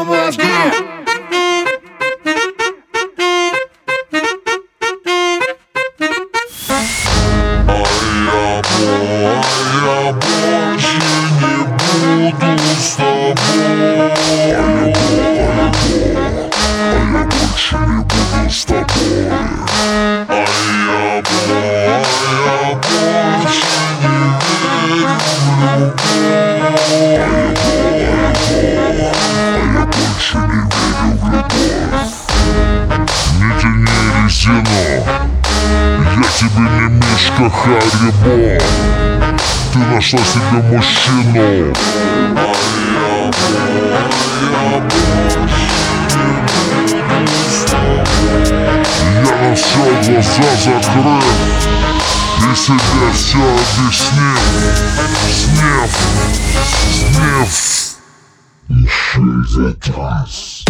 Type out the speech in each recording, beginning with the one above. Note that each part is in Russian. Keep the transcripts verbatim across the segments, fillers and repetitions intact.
на мозги. Я больше не буду с тобой. А я больше не буду с тобой. А я больше не верю в любовь. А я больше не верю в любовь. Не тяни резину, я тебе не Мишка Харибо. Ты нашла себе мужчину. Я на все глаза закрыл и себе все объяснил. Снев, снев, еще и этот раз.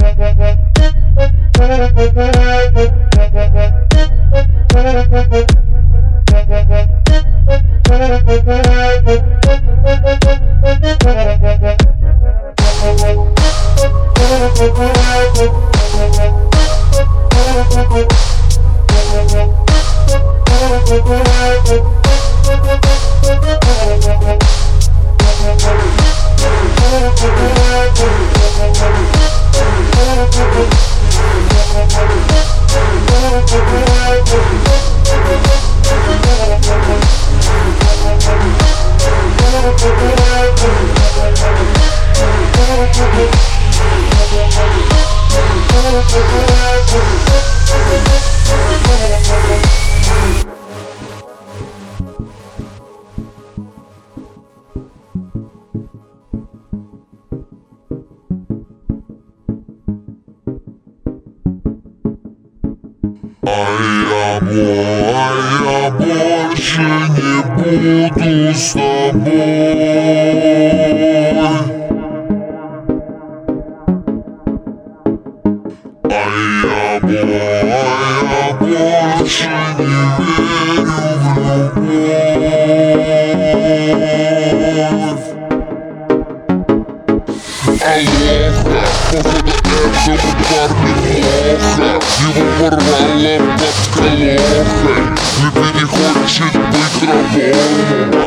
А я, а я больше не буду с тобой. А я, а я больше не верю в любовь. Алоха, походу этому парню плохо. Его порвало под колохой. Либо не хочет быть рабом.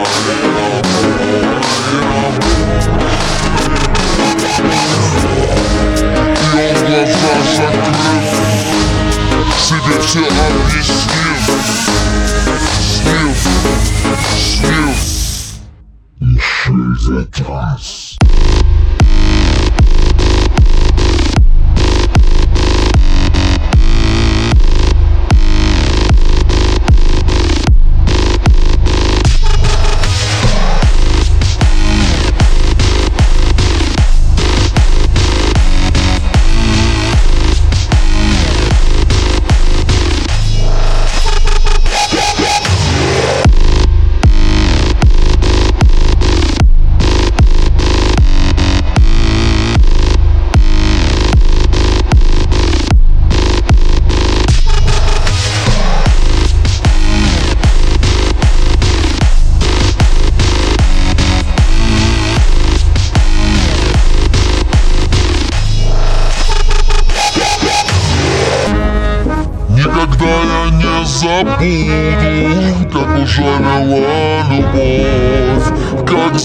И он глаза закрыв, себе все объяснил. Снив, снив, еще и этот раз. Никогда я не забуду, как ужалила любовь, как